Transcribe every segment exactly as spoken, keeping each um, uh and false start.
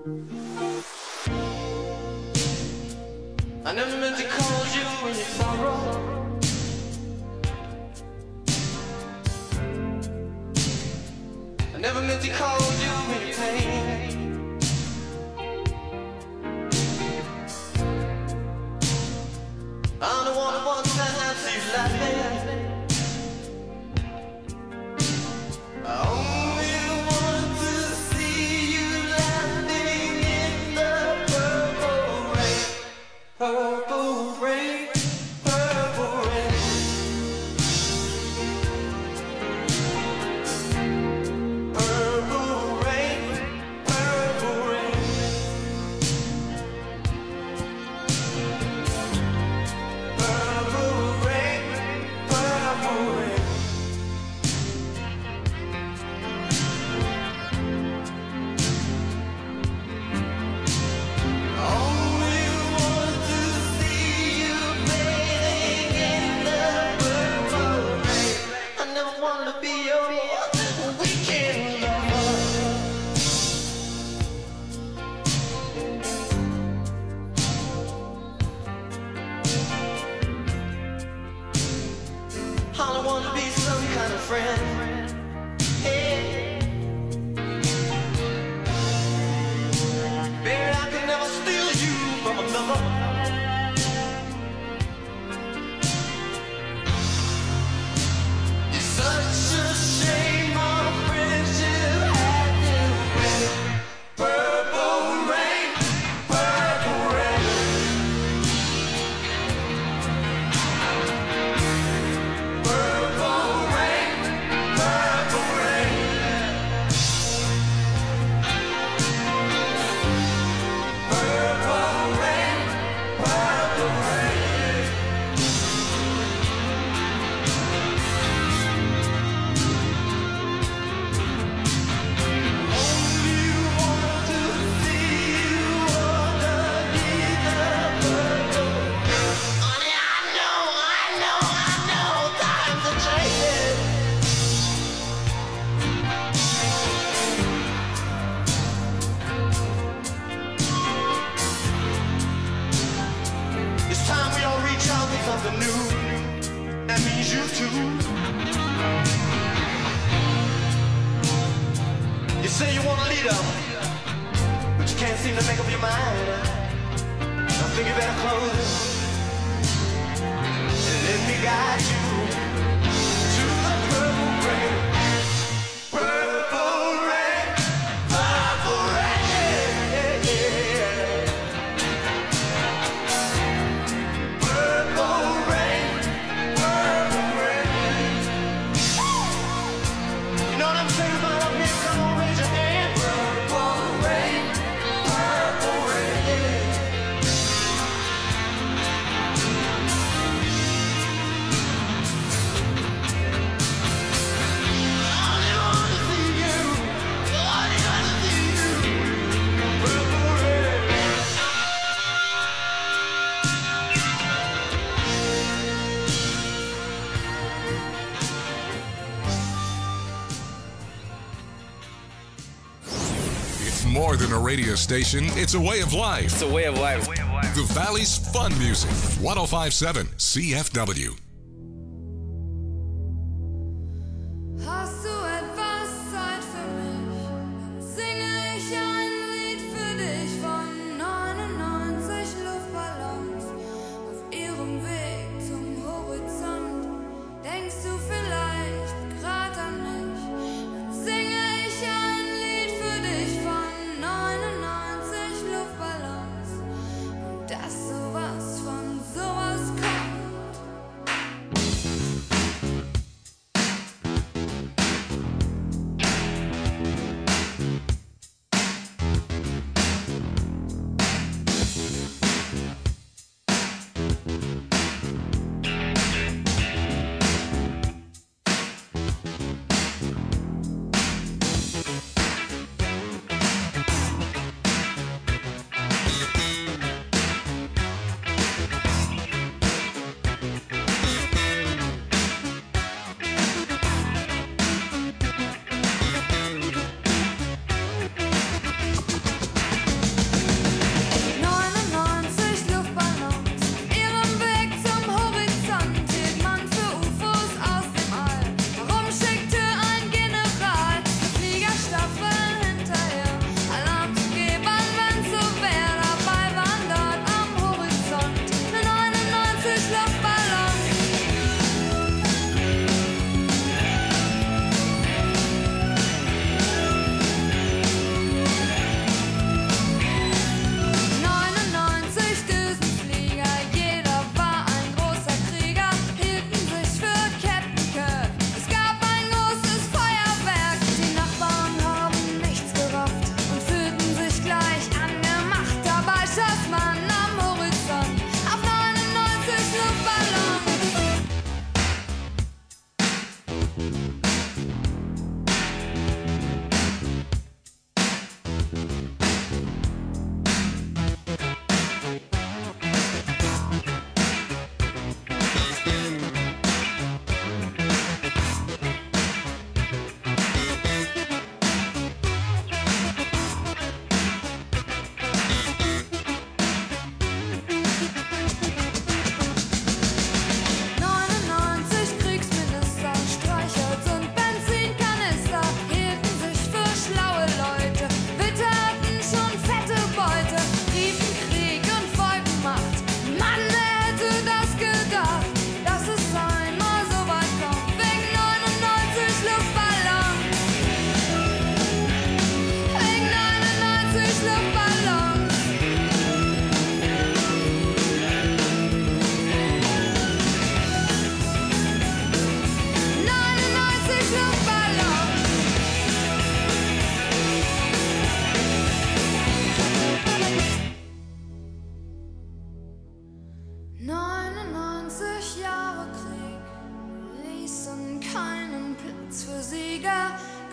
I never meant to call you in your sorrow. I never meant to call you in your pain. I don't wanna one time see you laughing. I only want to see you laughing in the purple rain. Purple rain, purple rain. Purple rain, purple rain. Purple rain, purple rain. Only want to see you bathing in the purple rain. I never wanted to be your weekend lover. I don't want to be some kind of friend. Hey. Baby, I can never steal you from another. It's such a shame our friendship had to end. Purple rain, purple rain. Purple rain, purple rain. Purple rain, purple rain. Only want to see you underneath the purple rain. Honey, I know, I know, I know times are changing. It's time we all reach out for something new. That means you too. You say you want a leader, but you can't seem to make up your mind. I think you better close and let me guide you to the purple rain. Purple rain, purple rain. Purple rain, purple rain. You know what I'm saying about up here? Come on, raise your hand. Purple rain, purple rain. I only wanna see you. I only wanna see you. Purple rain. It's more than a radio station, it's a way of life. It's a way of life. The Valley's Fun Music, one oh five point seven C F W. Hast du etwas Zeit für mich? Dann singe ich ein Lied für dich von neunundneunzig Luftballons auf ihrem Weg zum Horizont. Denkst du vielleicht grad an mich? Dann singe ich ein Lied für dich von neunundneunzig Luftballons und dass sowas von sowas kommt.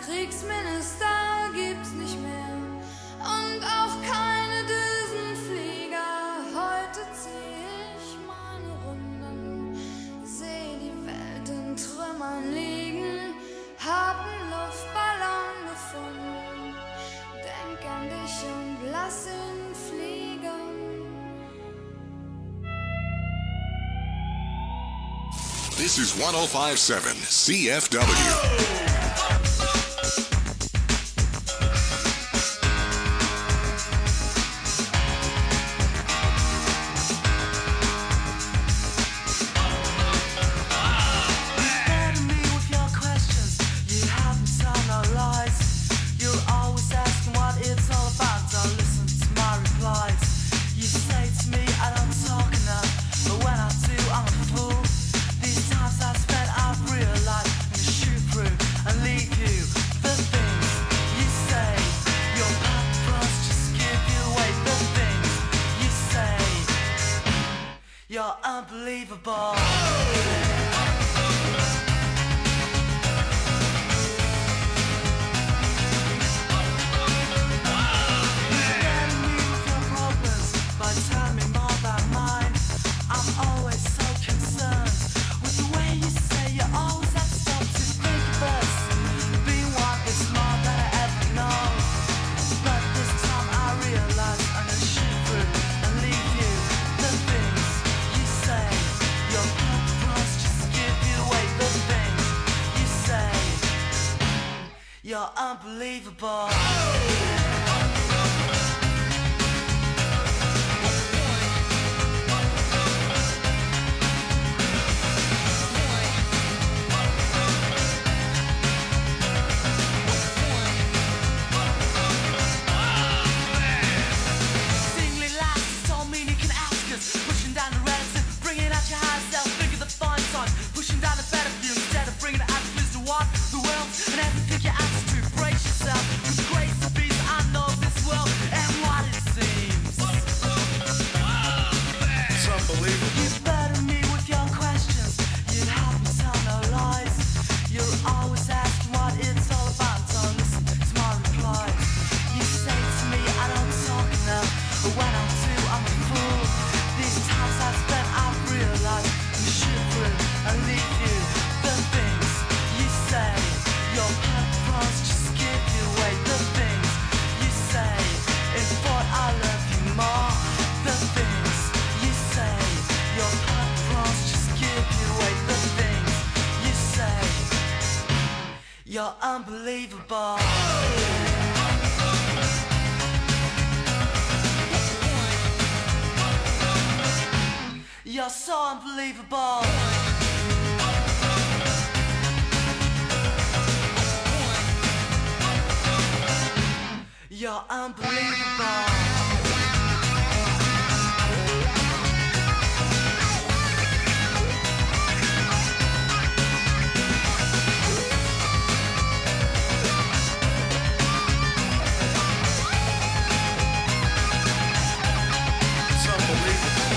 Kriegsminister gibt's nicht mehr und auch keine Düsenflieger. Heute zieh ich meine Runden, seh die Welt in Trümmern liegen, hab 'n Luftballon gefunden, denk an dich und lass ihn fliegen. This is one oh five point seven C F W. You're unbelievable. You're unbelievable. Singly lights don't mean you can ask us. Pushing down the reticence, bringing out your high self, figure the fine sign. Pushing down the better view instead of bringing the attitudes to what the world and have to pick your attitude. Brace yourself with grace and peace. I know this world and what it seems. It's unbelievable. You better me with your questions. You'd help me tell no lies. You're always asking what it's all about. So listen to my replies. You say to me I don't talk enough, but when I do I'm a fool. These times I've spent I've realized you shoot through and leave you. The things you say, your purpose just give you away. The things you say is what I love you more. The things you say, your purpose just give you away. The things you say, you're unbelievable. You're so unbelievable. You're unbelievable. It's unbelievable.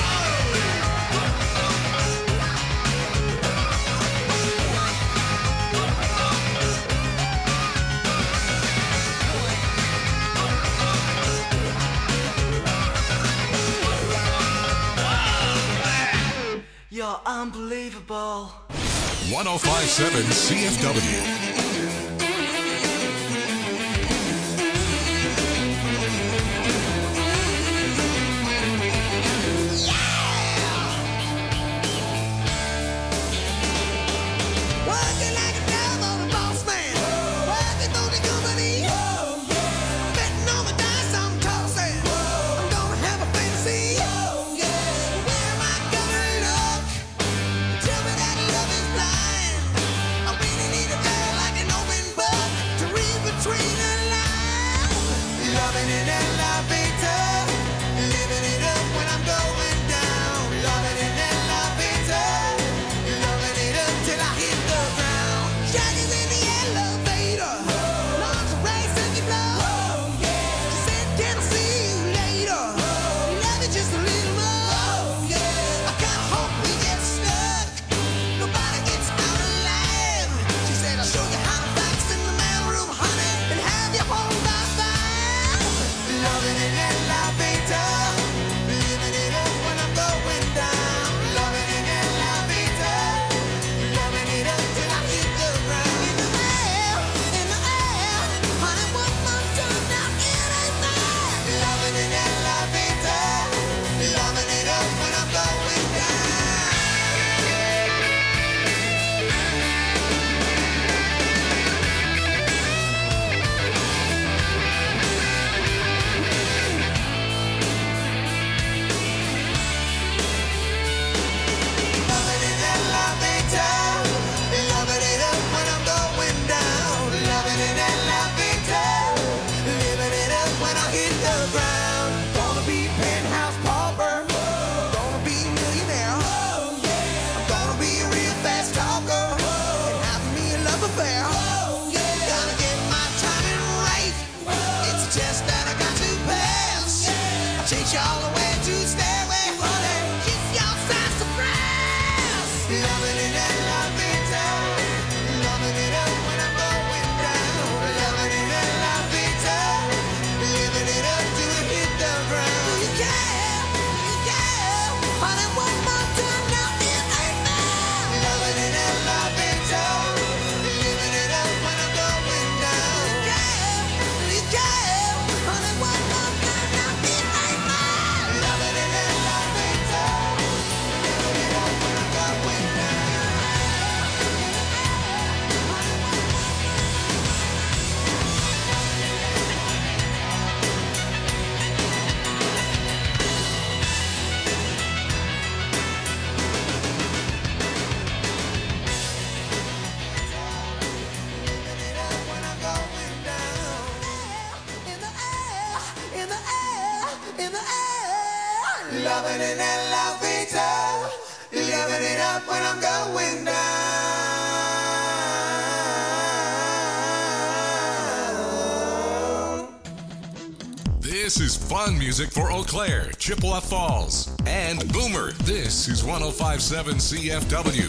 You're unbelievable. one oh five point seven C F W. Working like a devil, the boss man. Working for the company. Betting on the dice, I'm tossing. I'm gonna have a fantasy. Where am I gonna look? Tell me that love is blind. I really need a girl like an open you all the way to Stairway, honey. Kiss your side surprise. Loving it and loving it, loving it up when I'm going down. Loving it and loving it, living it up till it hit the ground. Do you care? Do you care? Honey, one more time now, it ain't fair. Loving it and loving it, living it up when I'm going down. Do you care? Do you care? Honey, one more time now, it ain't fair. Loving it and loving it, living it up when I'm going down. Loving it and loving it, living it up when I'm going down. This is fun music for Eau Claire, Chippewa Falls, and Boomer. This is one oh five point seven C F W.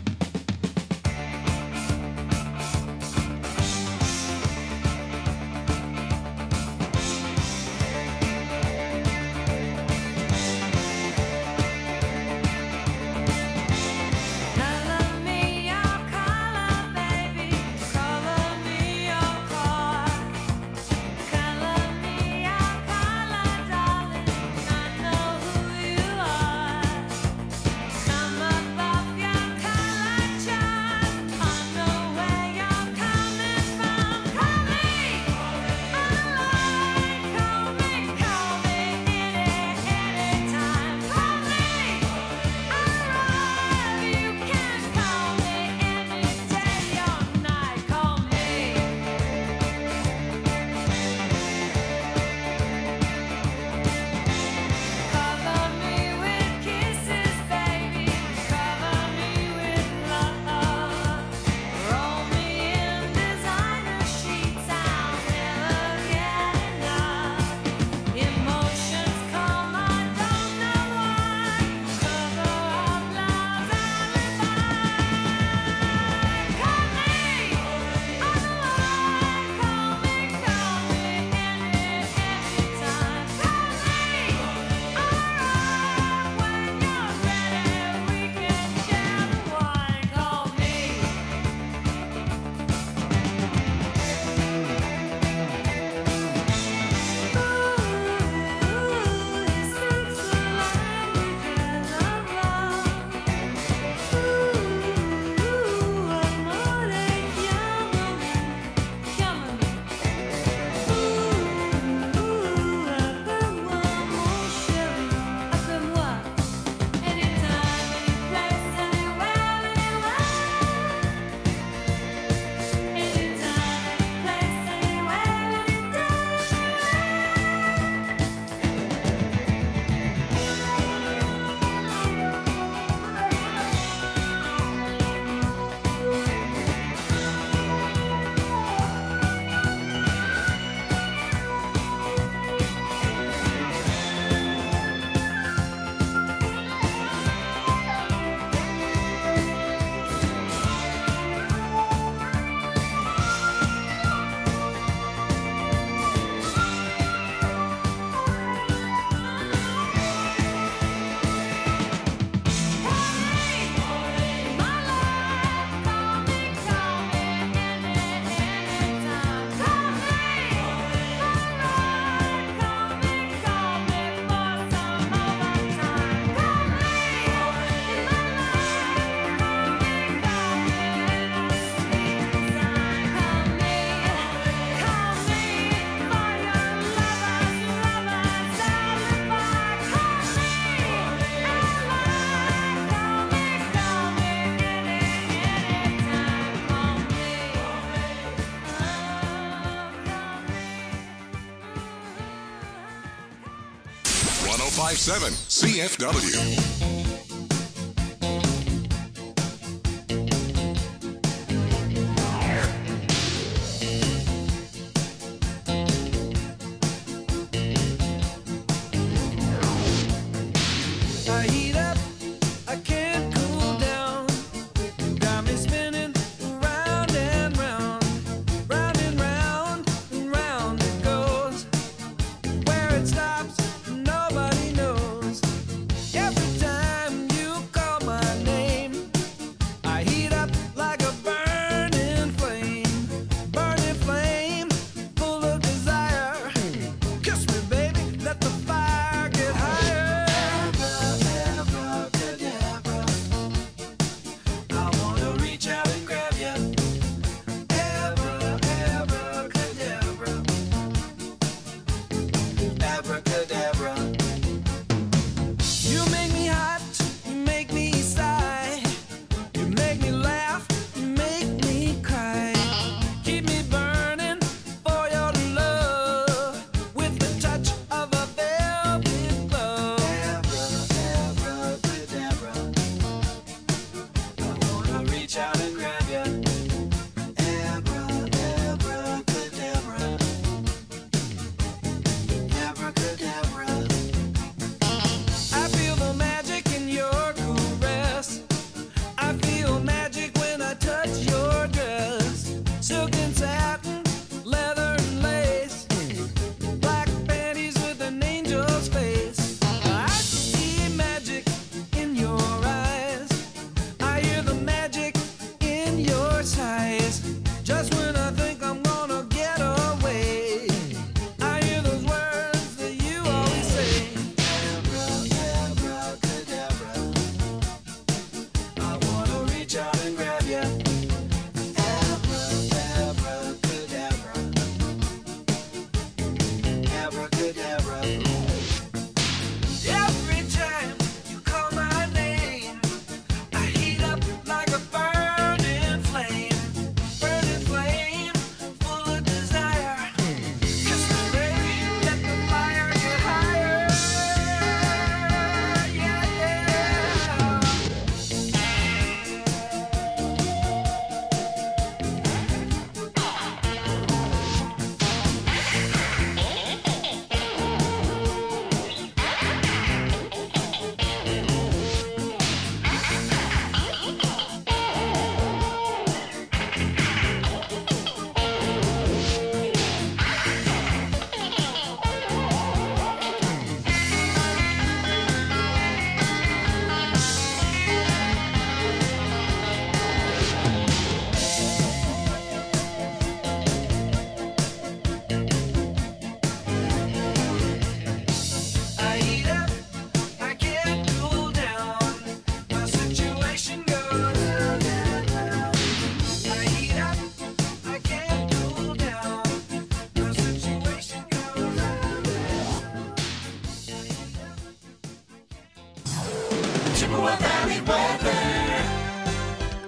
Color me your color, baby. Color me your car. Color me your color, darling. I know who you are. Come above your color chart. I know where you're coming from. Call me online. Call me, call me any, anytime. Call me arrive. You can call me any day or night. Call me. Cover me with kisses, baby. Cover me with love. Roll me in designer sheets. I'll never get enough. Emotions come, I don't know why. Cover up love's alibi. Call me online. Call me, call me any, anytime. Call me arrive when you're ready. We can share the wine. Call me. one oh five point seven C F W.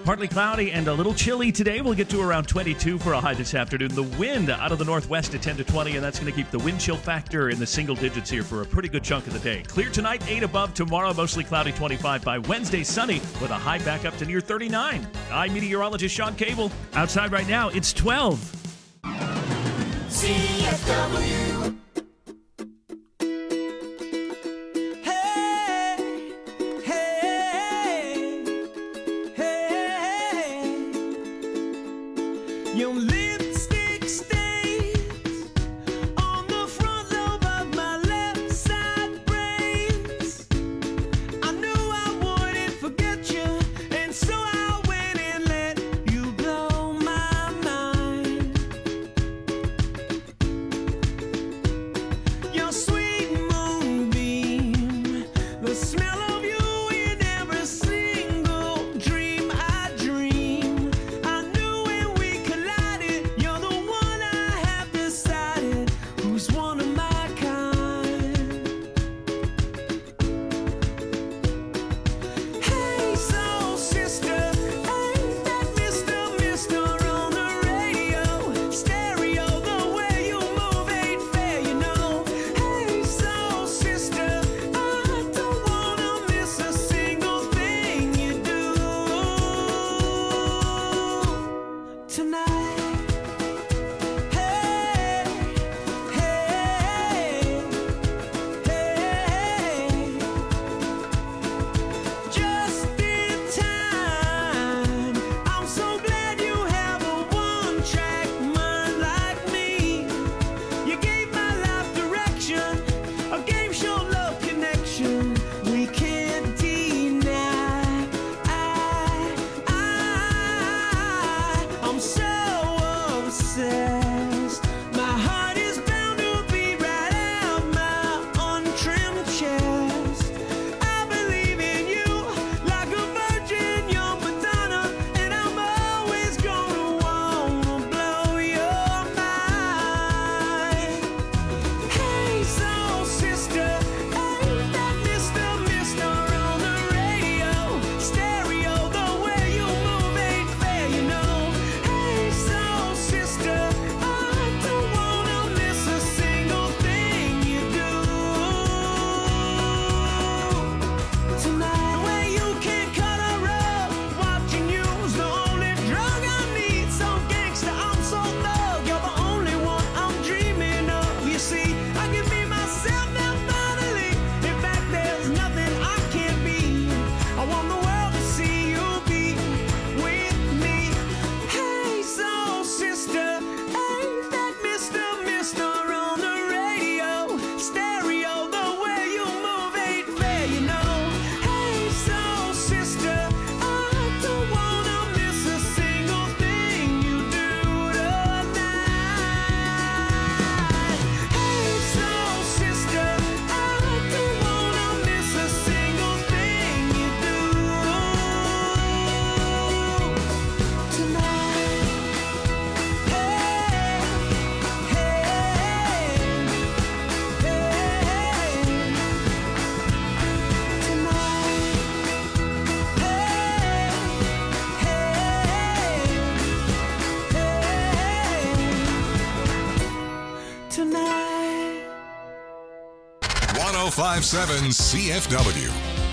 Partly cloudy and a little chilly today. We'll get to around twenty-two for a high this afternoon. The wind out of the northwest at ten to twenty, and that's going to keep the wind chill factor in the single digits here for a pretty good chunk of the day. Clear tonight, eight above. Tomorrow, mostly cloudy, twenty-five. By Wednesday, sunny with a high back up to near thirty-nine. I'm meteorologist Sean Cable. Outside right now, it's twelve. C F W. Your lipstick stains on the front lobe of my left side brains. I knew I wouldn't forget you, and so I went and let you blow my mind. Your sweet moonbeam, the smell of you in every single dream I dream. I knew when we collided, you're the one I have decided who's one of my kind. Hey, soul sister, ain't that Mister Mister on the radio? Stereo, the way you move ain't fair, you know. Hey, soul sister, I don't wanna miss a single thing you do tonight. Hey, hey, hey, just in time. I'm so glad you have a one-track mind like me. You gave my life direction, a game show love connection we can't deny. I, I, I'm so obsessed. My heart is bound to beat right out my untrimmed chest. I believe in you like a virgin, young Madonna, and I'm always gonna wanna blow your mind. Hey, soul sister, ain't that Mister Mister on the radio? Stereo, the way you move ain't fair, you know. Hey, soul sister, I don't wanna miss a single thing you do tonight. The way you can cut a rug, watching you's the only drug I need. So gangsta, I'm so thug, you're the only one I'm dreaming of. You see, I can be myself now finally. In fact, there's nothing I can't be. I want the world to see you be with me. Hey, soul sister, ain't that Mister Mister on the radio? Stereo, the way you move ain't fair, you know. Hey, soul sister, I don't wanna miss a single thing you do tonight. Hey, soul sister, I don't wanna miss a single thing you do tonight. Hey, hey, hey, tonight. Hey, hey, tonight. one oh five point seven C F W.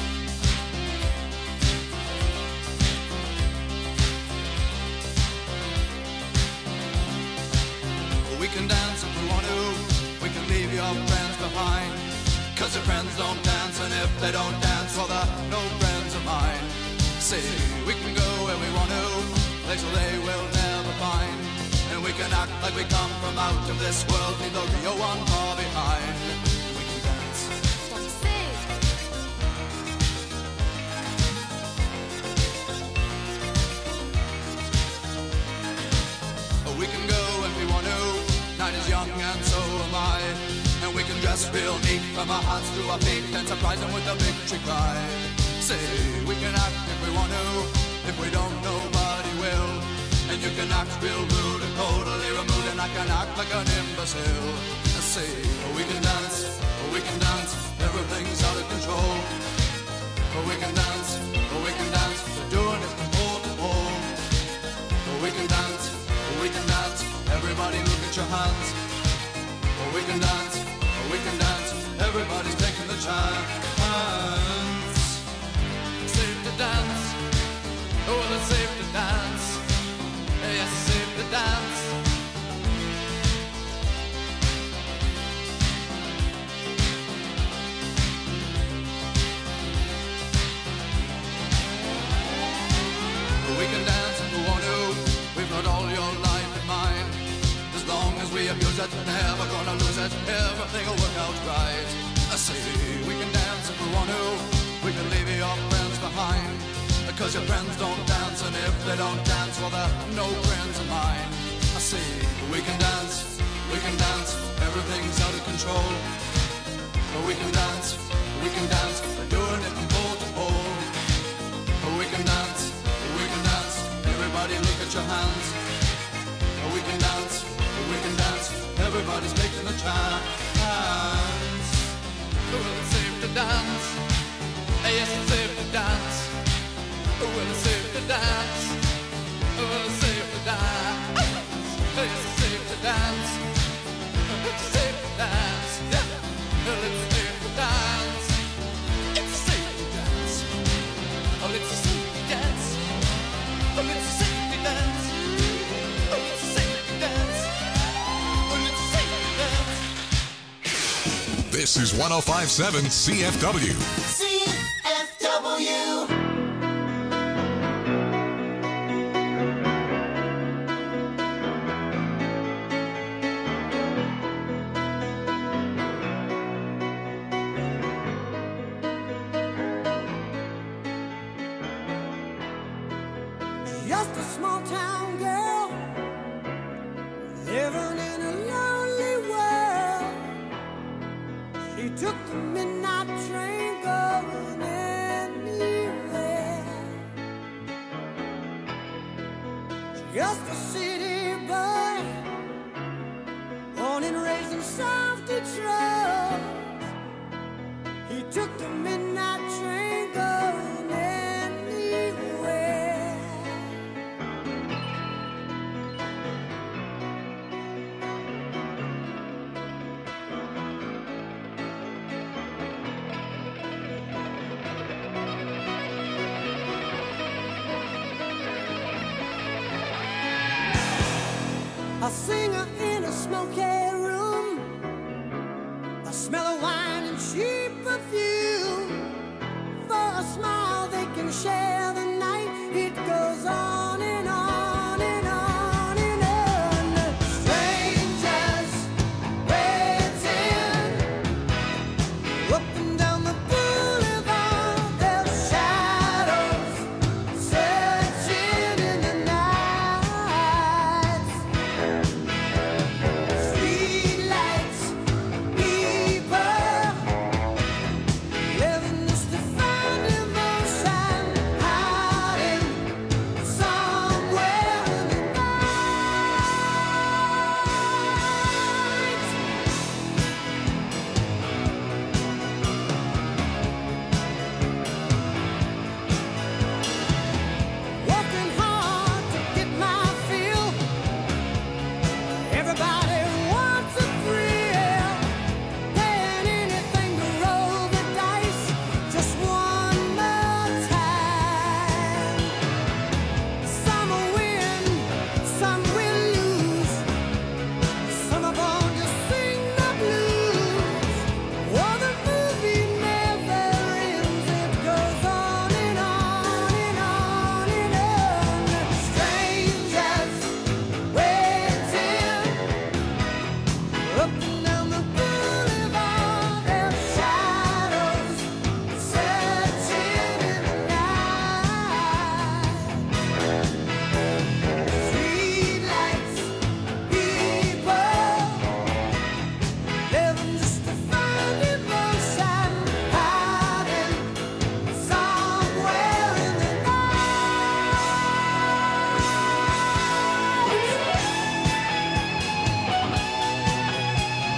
We can dance if we want to. We can leave your friends behind. Cause your friends don't dance, and if they don't dance, well, they're no friends of mine. See, we can go where we want to, places they will never find. And we can act like we come from out of this world, leave the real one far behind. We can dance. We can go if we want to. Night is young and so am I. And we can dress real neat from our hearts to our feet and surprise them with a victory cry. Say, we can act if we want to. If we don't, nobody will. And you can act real rude and totally removed, and I can act like an imbecile. Say, we can dance, we can dance, everything's out of control. We can dance, we can dance, we're doing it from pole to pole. Everybody look at your hands. Oh, we can dance, oh, we can dance. Everybody's taking the chance. Safe to dance. Oh, well, it's safe to dance. Yes, it's safe to dance. We can dance if we want to. We've got all your life in mind. As long as we abuse it, never gonna lose it. Everything will work out right. I say we can dance if we want to. We can leave your friends behind. Because your friends don't dance, and if they don't dance, well, they're no friends of mine. I say we can dance, we can dance. Everything's out of control. But we can dance, we can dance. We're doing it from pole to pole. But we can dance. We can dance, everybody look at your hands. Oh, we can dance, we can dance, everybody's taking a chance. Oh, well, it's safe to dance. Yes, it's safe to dance. Oh, well, it's safe to dance. Oh, well, it's safe to dance. Yes, it's safe to dance. It's safe to dance. Yeah, well, it's safe to dance. It's safe to dance. Oh, it's safe to dance. Oh, it's a safety dance. Oh, it's a safety dance. Oh, it's a safety dance. This is one oh five point seven C F W. C F W. Just a small town girl living in a lonely world. She took the midnight train going anywhere. Just a city boy, born and raised in South Detroit. He took the midnight train going anywhere. A singer in a smoky room, a smell of wine and cheap perfume. For a smile they can share the night. It goes on and on and on and on. Strangers waiting up and down the boulevard. Their shadows searching in the night. Streetlights, people living just to find emotion, hiding somewhere in the night. Working hard to get my fill. Everybody wants a thrill. Paying anything to roll the dice just one more time. Some will win, some will lose. Some are born to sing the blues. Oh, the movie never ends. It goes on and on and on and on. Strangers waiting up and down the boulevard. Their shadows searching in the night. Streetlights, people living just to find emotion, hiding somewhere in the night.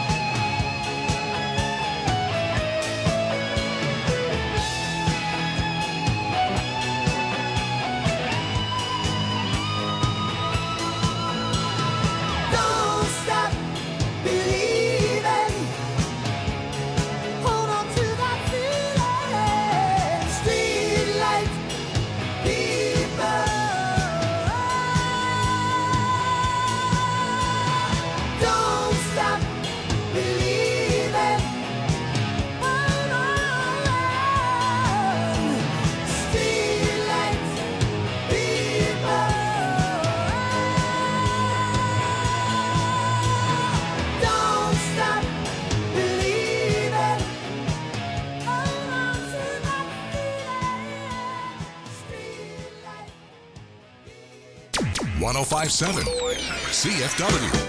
one oh five point seven C F W.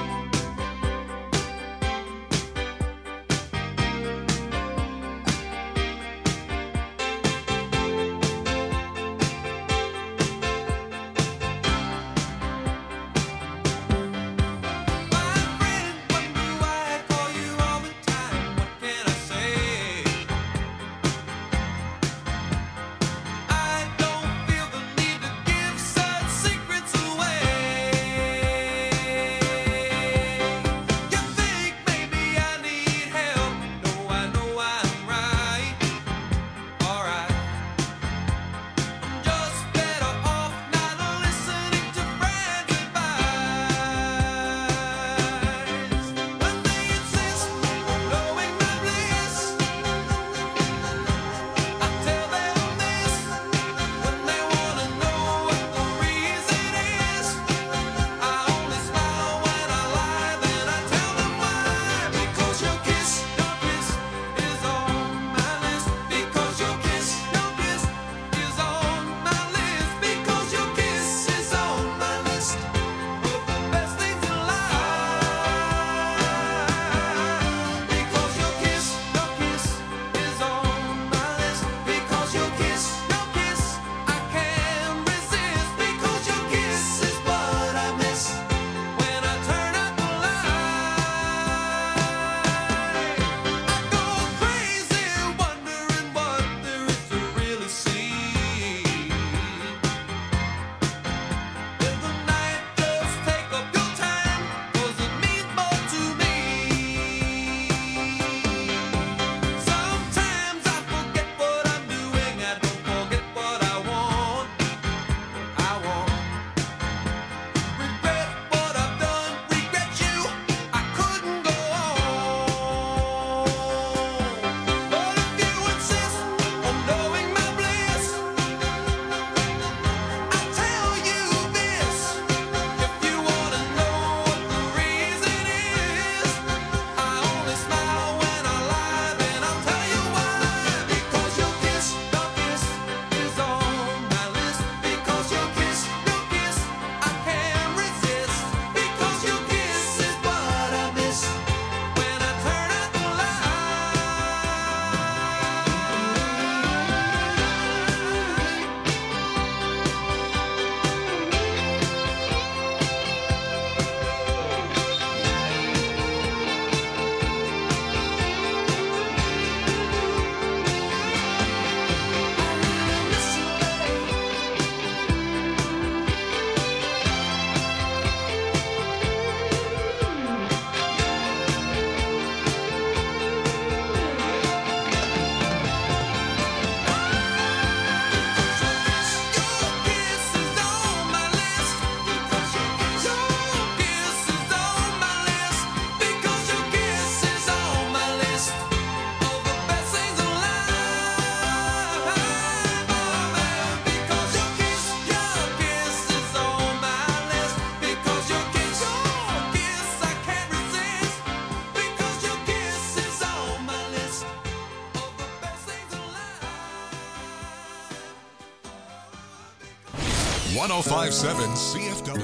one oh five point seven C F W.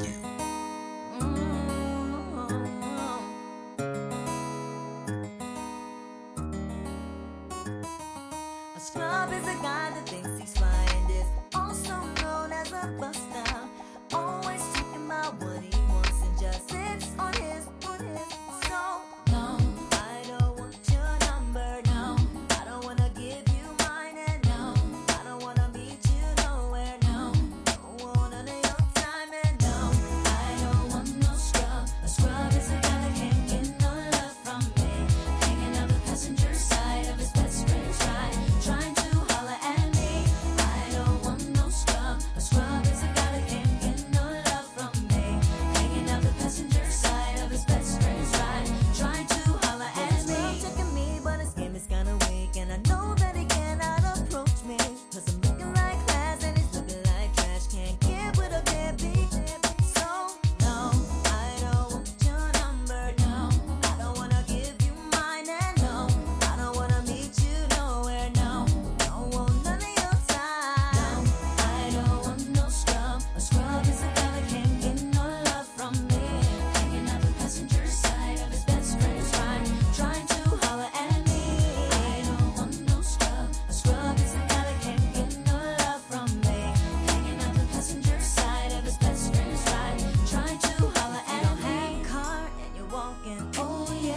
A scrub is a guy that thinks he's flying this, also known as a buster. Always talking about what he wants and just sits on his, on his. So, no, I don't want your number, no. I don't wanna give you mine, and no, I don't wanna meet you nowhere, no. Don't want none of your time, and no, I don't want no scrub. A scrub is a guy that can't get no love from me. Hanging out the passenger side of his best friend's ride, trying to holler at me.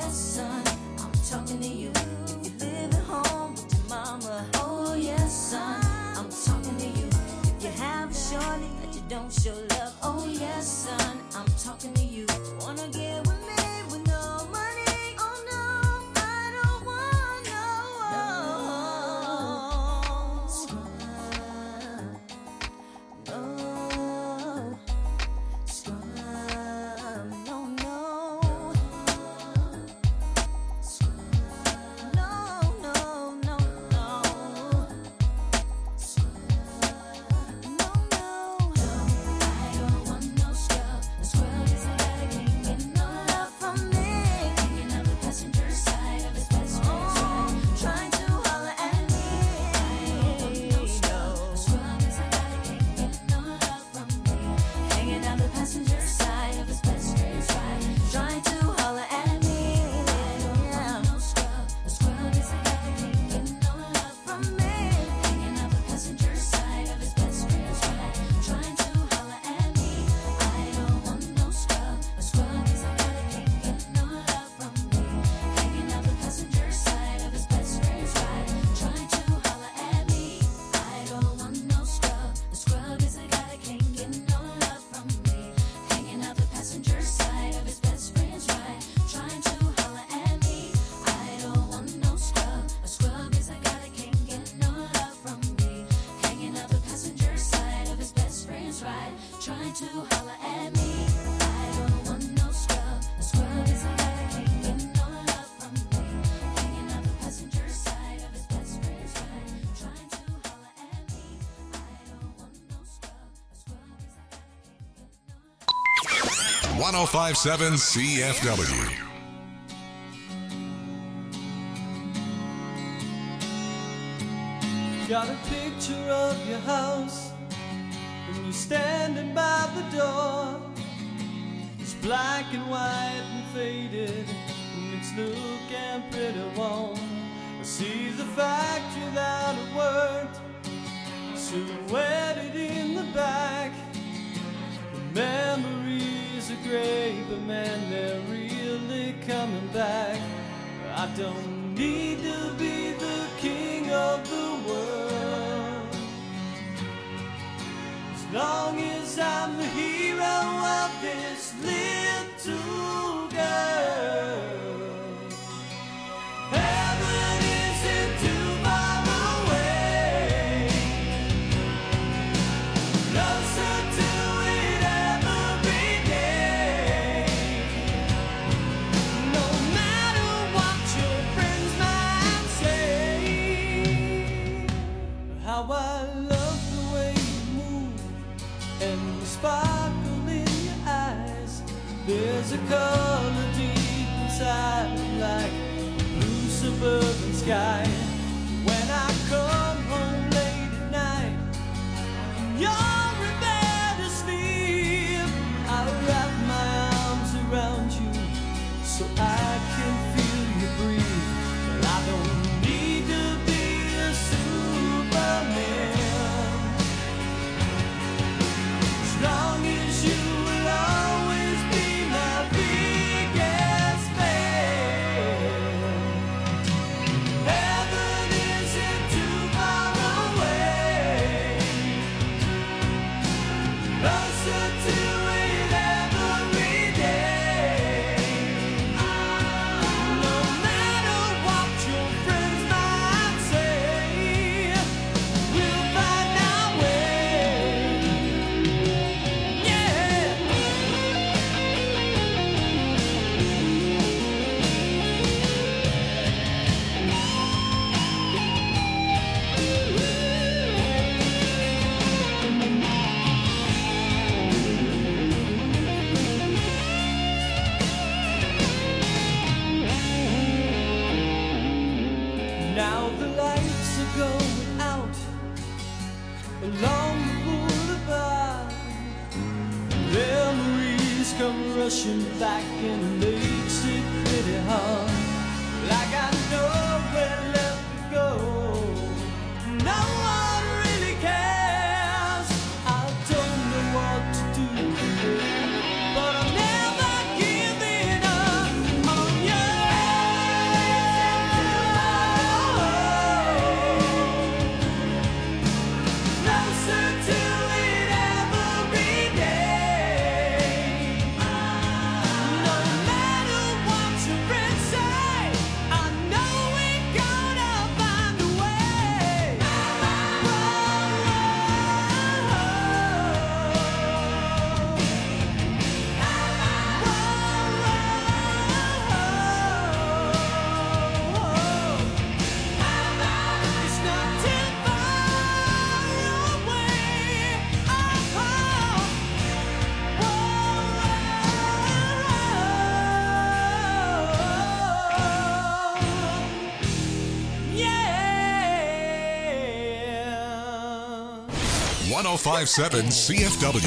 yes, son, I'm talking to you. If you live at home with your mama, oh yes, son, I'm talking to you. If you have a shorty that you don't show love, oh yes, son, I'm talking to you. Wanna get with me with no money? Oh no, I don't want no scrub. No scrub. No, no. Scrub. No, no, no, no. Scrub. No, no. No, I don't want no scrub. A scrub is a guy that can't get no love from me. Hanging out the passenger side of his best friend's ride, trying to holler at me. I don't want no scrub. A scrub is a guy that can't get no love from me. Hanging out the passenger side of his best friend's ride, trying to holler at me. I don't want no scrub. A scrub is a guy that can't get no love from me. Hanging out the passenger side of his best friend's ride, trying to holler at me. I don't want no scrub. A scrub is a guy that can't get no love from me. Hanging out the passenger side of his best friend's ride, trying to holler at me. I don't want no scrub. A scrub is a guy that can't get no love from me. Hanging out the passenger side of his best friend's ride, trying to holler at me. I don't want no scrub. A scrub is a guy that can't get no love from me. Hanging out the passenger side of his best friend's ride, trying to holler at me. I don't want no scrub. A scrub is a guy that can't get no love from me. Hanging out the passenger side of his best friend's ride, trying to holler at me. I don't want no scrub. A scrub is a guy that can't get no love. one oh five point seven C F W. Got a picture of your house, and you're standing by the door. It's black and white and faded, and it's looking pretty warm. I see the factory that it worked, silhouetted in the back. The memories are great, but man, they're really coming back. I don't need to be the king of the world, as long as I'm the hero of this little girl. Heaven isn't too far away, closer to it every day. No matter what your friends might say, how I love the way you move and the sparkle in your eyes. There's a color deep inside, like a blue suburban sky. When I come home late at night, and you're in bed asleep, I wrap my arms around you so I can feel you breathe. But I don't need to be a Superman, as long as you will always be my biggest fan. Heaven isn't too far away, closer to it every day. No matter what your friends might say, we'll find our way. Yeah. Now the lights are going out along the boulevard. Memories come rushing back and it makes it pretty hard. Like I know where left to go. No one really cares. I don't know what to do, but I'm never giving up on you. one oh five point seven C F W.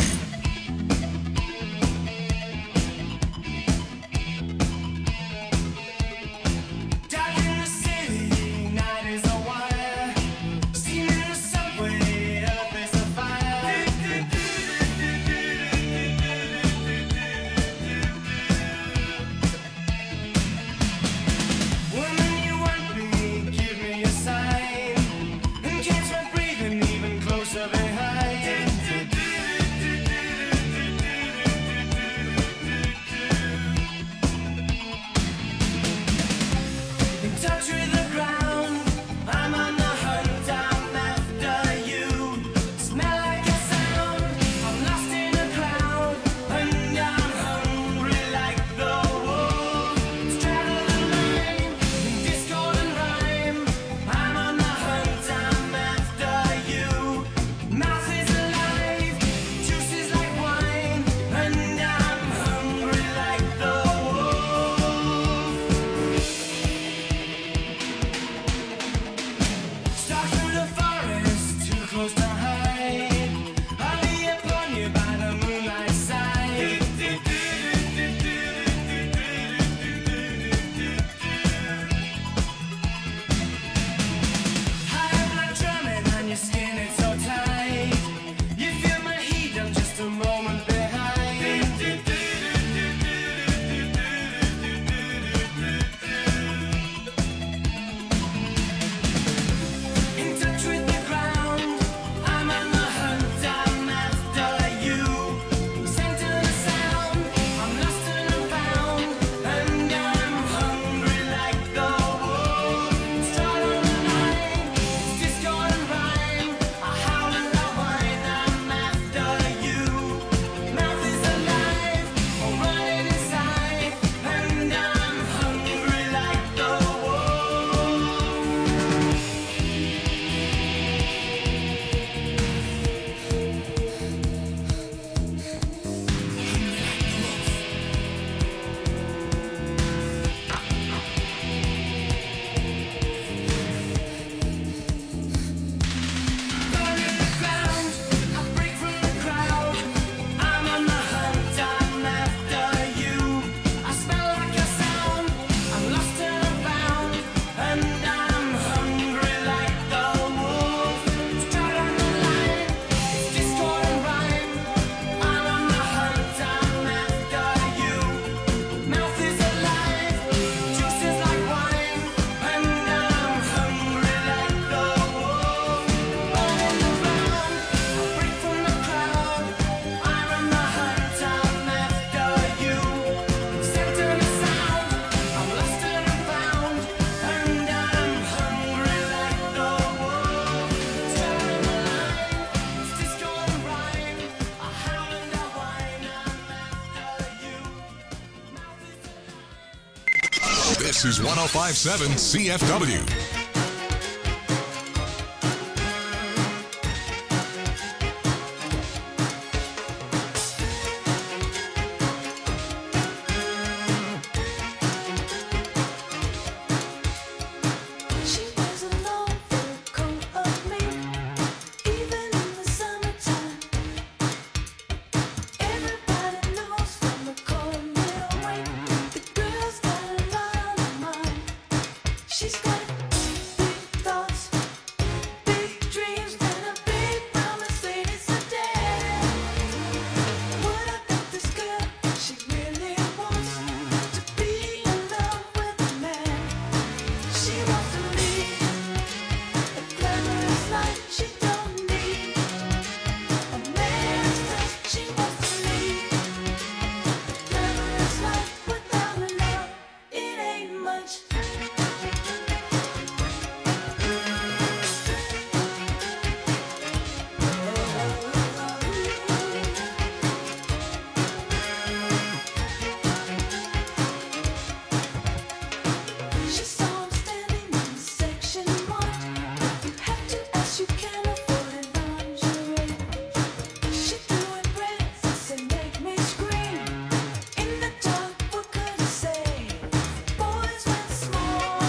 This is one oh five point seven C F W. She was alone for a coat of me, even in the summertime. Everybody knows from the cold middle way, the girl's got a lot of mind. She's got big thoughts, big dreams, and a big promise later today. What I bet this girl, she really wants to be in love with a man. She wants to lead a glamorous life. She don't need a man's touch. She wants to lead a glamorous life without a love. It ain't much. She saw him standing in section one. If you have to ask, you can afford it, lingerie. She threw in breath and said, "Make me scream." In the dark, what could I say? Boys went small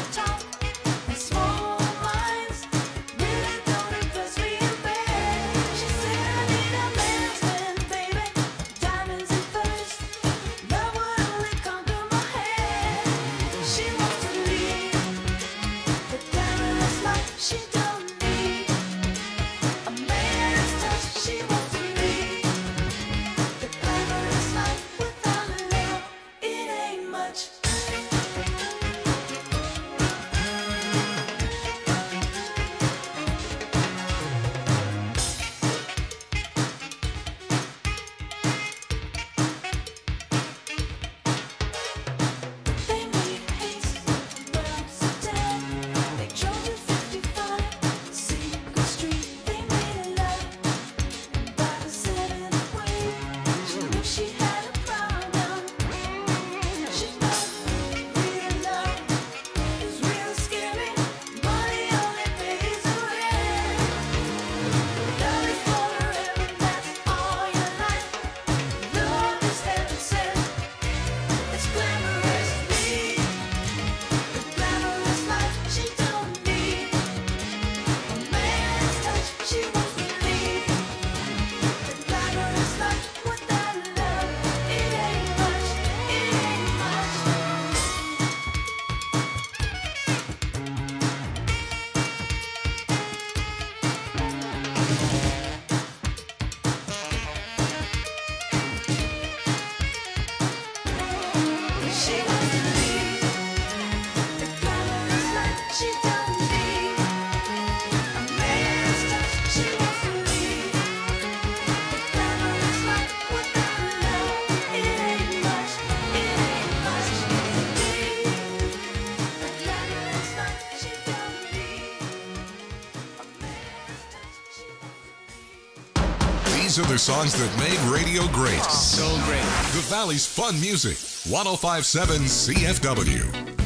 she don't need a man's touch. She wants to leave. Whatever it's like without love, it ain't much. It ain't much. She don't need. Whatever it's like, she don't need a man's touch. She wants to leave. These are the songs that made radio great. So great. The Valley's fun music. one oh five point seven C F W.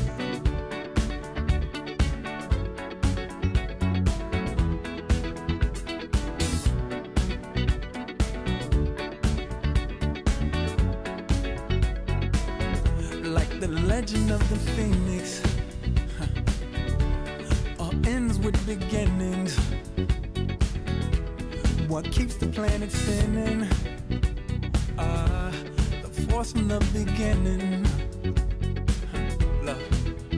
Like the legend of the phoenix, huh, all ends with beginnings. What keeps the planet spinning? Ah, the force from the beginning. Huh, love.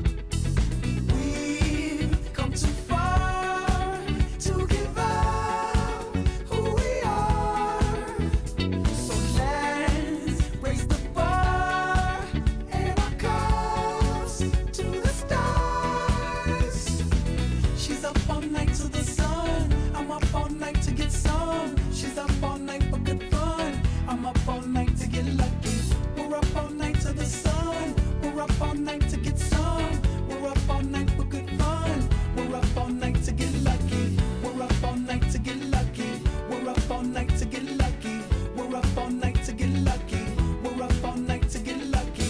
We've come too far to give up who we are. So let's raise the bar and our cups to the stars. She's up all night to the sun. I'm up all night to get some. She's up all night for good fun. I'm up all night to get lucky. We're up all night to the sun. We're up all night to get some. We're up all night for good fun. We're up all night to get lucky. We're up all night to get lucky. We're up all night to get lucky. We're up all night to get lucky. We're up all night to get lucky.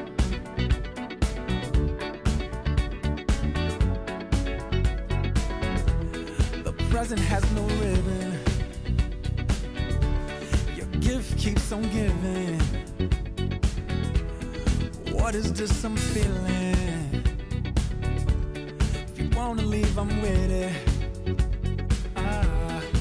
The present has no ribbon. Your gift keeps on giving. What is this I'm feeling? If you wanna leave, I'm with it. Ah.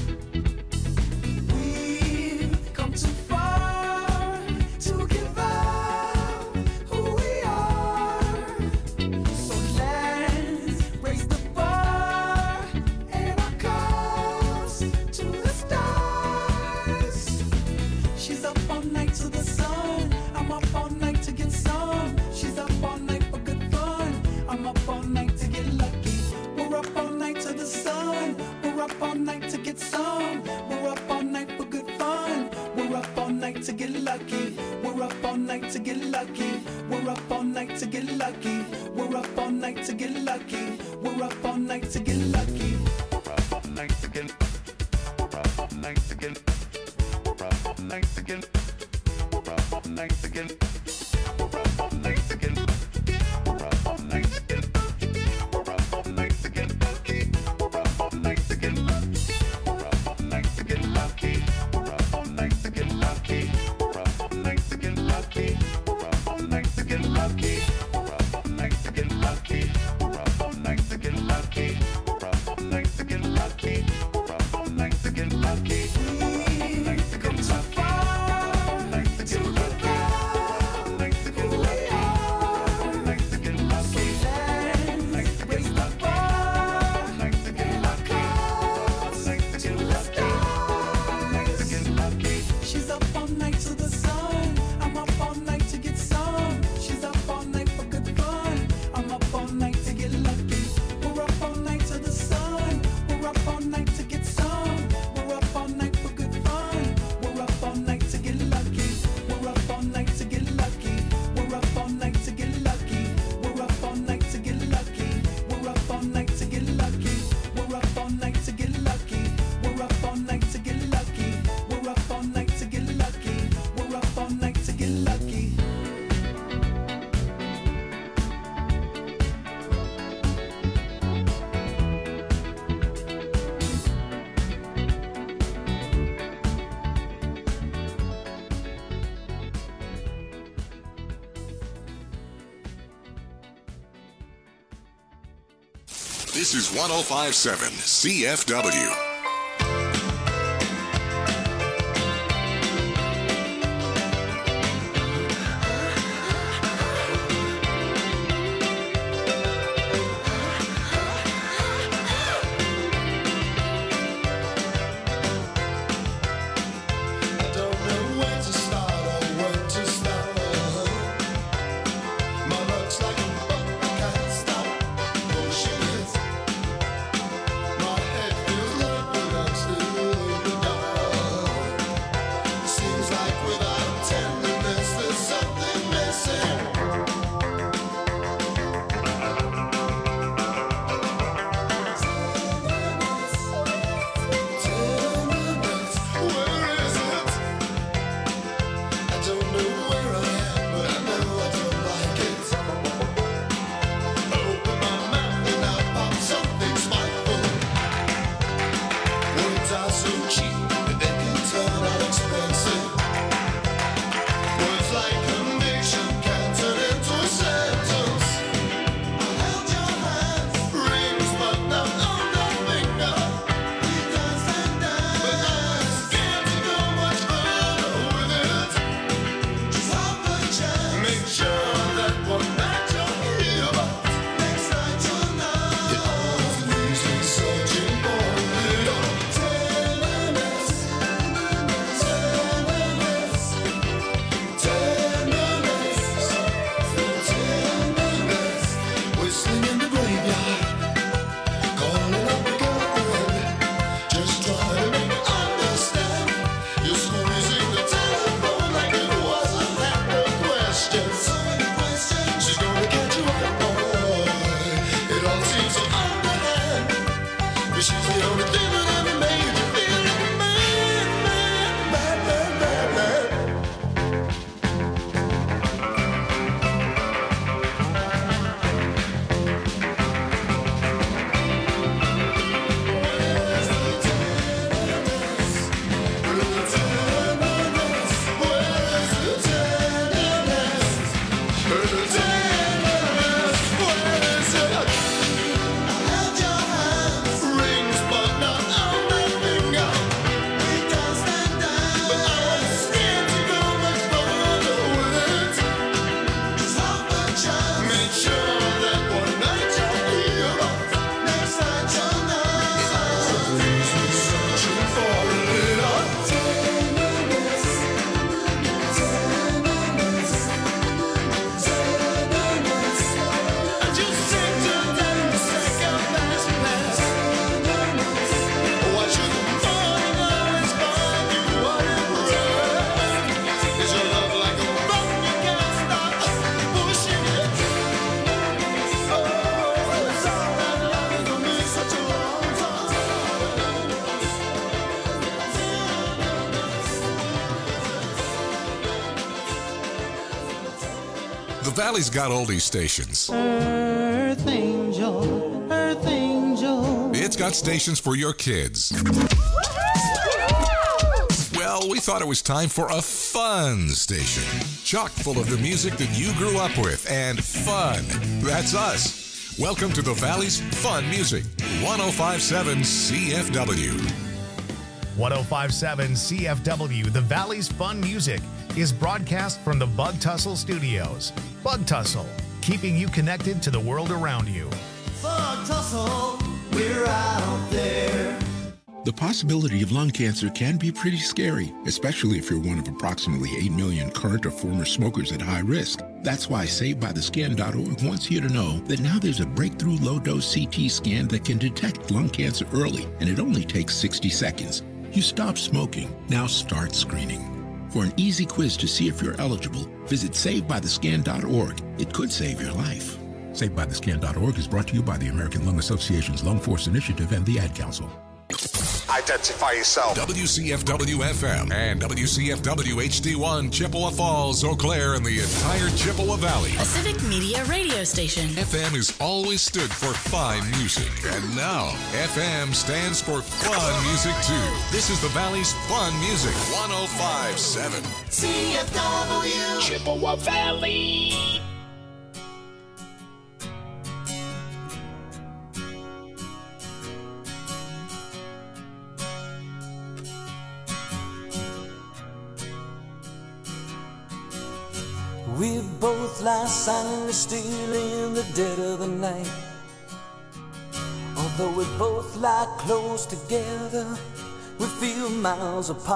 We've come too far to give up who we are. So let's raise the bar and our cups to the stars. She's up all night to the sun. I'm up all night to get some. She's up all night for good fun. I'm up all night to get lucky. We're up all night to the sun. We're up all night to get some. We're up all night for good fun. We're up all night to get lucky. We're up all night to get lucky. We're up all night to get lucky. We're up all night to get lucky. We're up all night to get lucky. We're up all night to get. We're up all night to get. We're up all night to get. We're up all night to get. We're up all night to get. We're up all night to get. We're up all night to get lucky. We're up all night to get lucky. We're up all night to get lucky. We're up all night to get lucky. We're up all night to get lucky. We're up all night to get lucky. We're up all night to get lucky. We're up all night to get lucky. We're up all night to get lucky. We're up all night to get lucky. We come too far to give up. This is one oh five point seven C F W. My luck's like a boat I can't stop. Pushing Valley's got oldie stations. Earth Angel, Earth Angel. It's got stations for your kids. Well, we thought it was time for a fun station. Chock full of the music that you grew up with and fun. That's us. Welcome to the Valley's Fun Music, one oh five point seven C F W. one oh five point seven C F W, the Valley's Fun Music, is broadcast from the Bug Tussle Studios. Bug Tussle, keeping you connected to the world around you. Bug tussle, we're out there. The possibility of lung cancer can be pretty scary, especially if you're one of approximately eight million current or former smokers at high risk. That's why Saved By The Scan dot org wants you to know that now there's a breakthrough low-dose C T scan that can detect lung cancer early, and it only takes sixty seconds. You stop smoking, now start screening. For an easy quiz to see if you're eligible, visit Saved By The Scan dot org. It could save your life. Saved By The Scan dot org is brought to you by the American Lung Association's Lung Force Initiative and the Ad Council. Identify yourself. W C F W F M and W C F W H D one, Chippewa Falls, Eau Claire, and the entire Chippewa Valley. A civic media radio station. F M has always stood for fine music, and now F M stands for fun music too. This is the Valley's Fun Music, one oh five point seven C F W, Chippewa Valley. We both lie silently still in the dead of the night. Although we both lie close together, we feel miles apart.